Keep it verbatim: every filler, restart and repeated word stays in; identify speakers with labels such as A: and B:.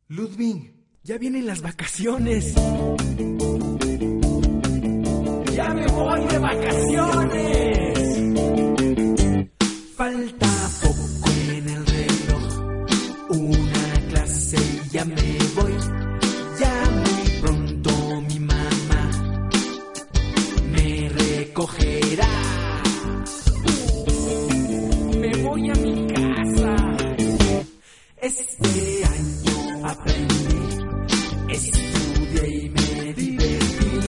A: Ludwig, ya vienen las vacaciones. ¡Ya me voy de vacaciones!